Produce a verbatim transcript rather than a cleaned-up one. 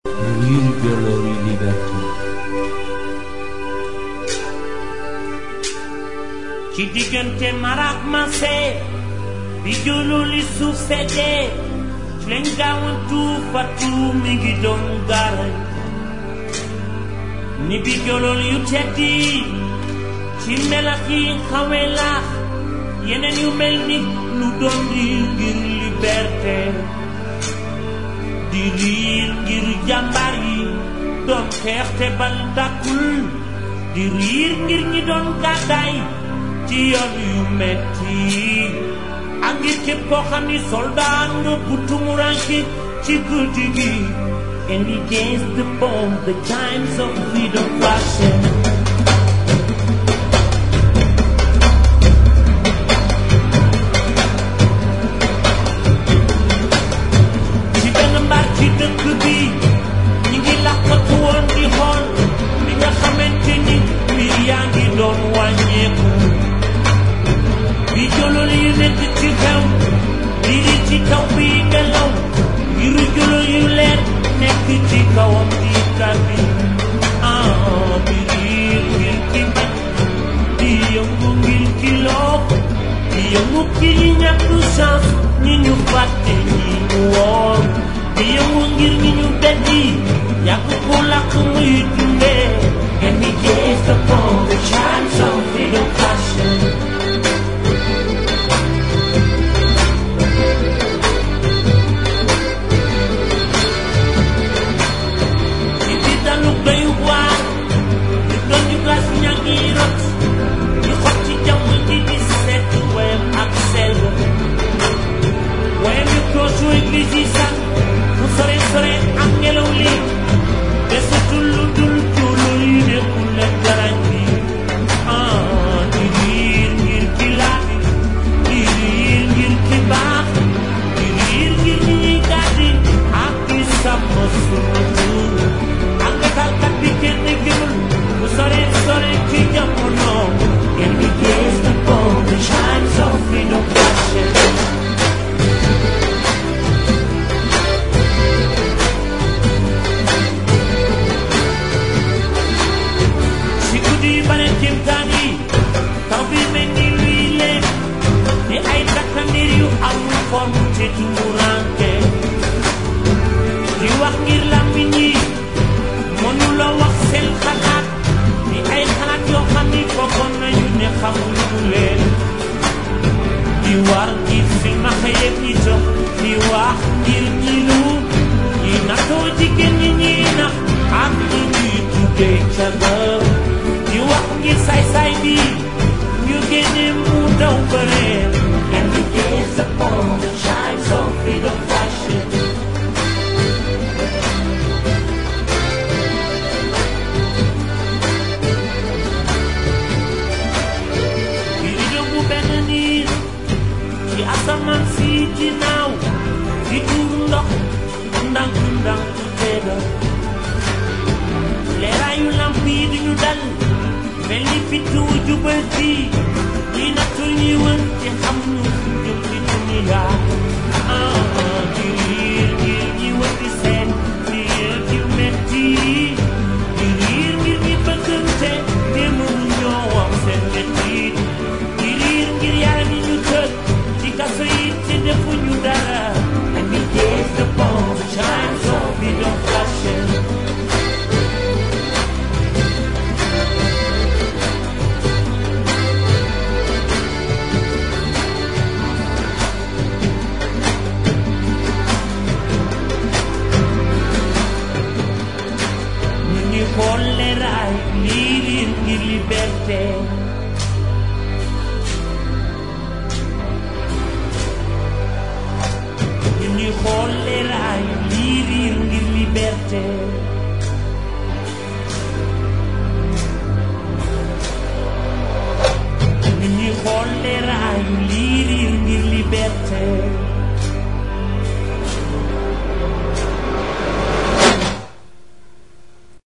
Virgolori libertà. Ci diggante marak mase bi jololi suuf seddee ci lañ gaawantu fatu mi ngi doon garay ni bi jolol yu teddi ci melax yi xawe laax yeneen yu mel ni lu doon riir ngir liberté di riir ngir jàmbaar yi doon xeex te bal tàkkul di riir ngir ñi doon gàddaay ci yoon yu metti ak ngir képp koo xam ni soldat nga bu tumuranke ci guddi gi and against the bomb the times of freedom flashing ci benn mbaar ci dëkk bi ñi ngi làqatu woon di xool li nga xamante ni mbir yaa ngi doon wàññeeku bi jolol yu nekk ci kaw lii ci kaw bi ngelaw ngiru jolol yu leer nekk ci kawam di kàddi ah bi riir ngir ki bañ di yëngu ngir ki loof di yëngu ki ñi ñàkk chance ñi ñu fàtte ñi ñu woor di yëngu ngir ñi ñu beddi yàgg ko làkk muy dundee and he gazed upon the chimes of freedom passion Liberté